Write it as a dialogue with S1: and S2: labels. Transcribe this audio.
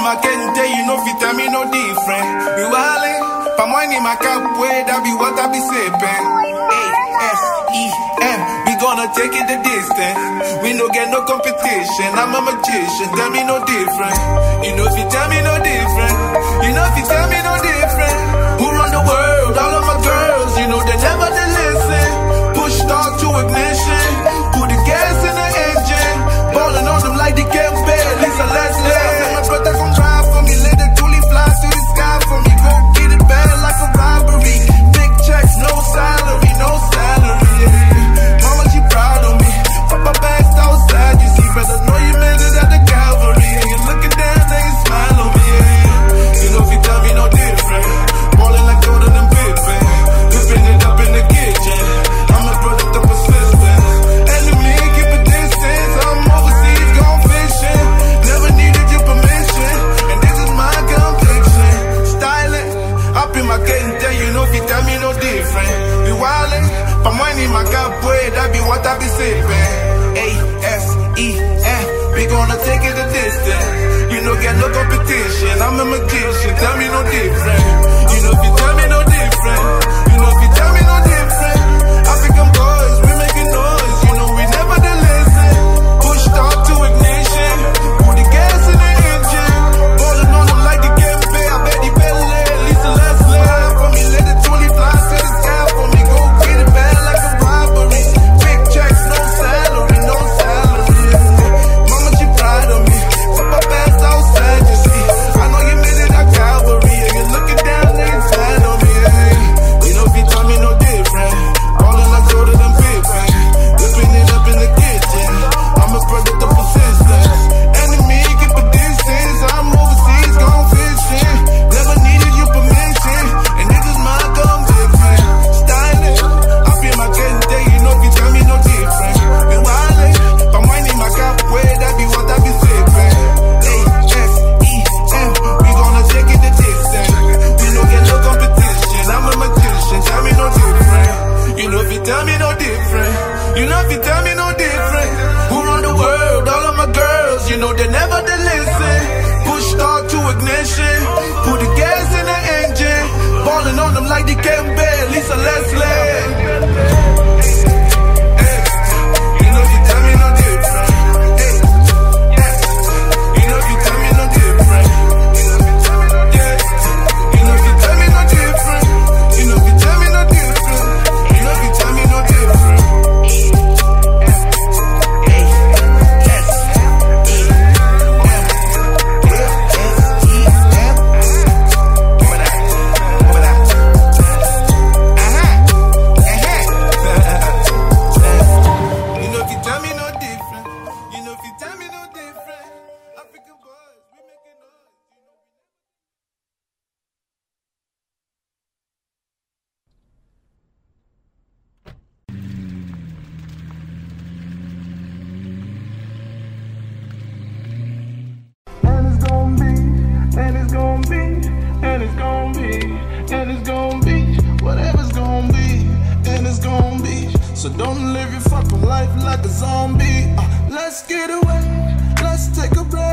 S1: my kente, you know fit tell me no different. You wildin', palm wine in my cup, way that be what I be sippin'. A-S-E-M, we gonna take it the distance. We no get no competition, I'm a magician, tell me no different. You know if you tell me no different. You know if you tell me no different. Who run the world? All of my girls, you know they never they listen. Push start to ignition, put the gas in the engine. Ballin' on them like they can't bear, Lisa Leslie. My brother gon' drive for me, let the toolie fly to the sky for me. Go get it bad like a robbery. Big checks, no salary, no salary. Yeah. Mama, she proud of me. Papa bags outside, you see, brother, know you made it at the Calvary. And you looking down, they can smile on me. Yeah. You know if you tell me no different. Ballin' like Jordan and Pippen, whipping it up in the kitchen. I'm a product of persistence. Enemy, keep a distance. I'm overseas, gone fishing. Never needed your permission, and this is my conviction. Styling, up in my kente, you know if you tell me no different. We wildin', palm wine in my cup, boy, that be what I be sippin'. A-S-E-M, we gonna take it a distance. You know get no competition, I'm a magician, tell me no different. You know if you tell me no different. You know if you tell me no different. African boys, we making noise, you know we never did listen. Push start to ignition, put the gas in the engine. Ballin' on them like the game pay, I bet he better let Lisa Leslie. For me, let the toolie fly to the sky for me. Go get it bad like a robbery. Big checks, no salary, no salary. Mama, she proud of me. Papa bags outside, you see. I know you made it at Calvary. And you're looking down there inside on me. You know if you tell me no different. Ballin' like Jordan and Pippen, whipping it up in the kitchen. I'm a product of persistence. Enemy, keep a distance. I'm overseas, gone fishing. Never needed your permission, and this is my conviction. Styling, I feel my getting day. You know if you tell me no different. We wildin', palm wine in my cup, way that be what I be sippin'. A-S-E-M, we gonna take it the distance. We no get no competition, I'm a magician, tell me no different. You know if you tell me no different. You know if you tell me no different. Who run the world? All of my girls, you know they never they listen. Push start to ignition, put the gas in the engine. Ballin' on them like they can't bear, Lisa Leslie. So don't live your fucking life like a zombie. Let's get away, let's take a break.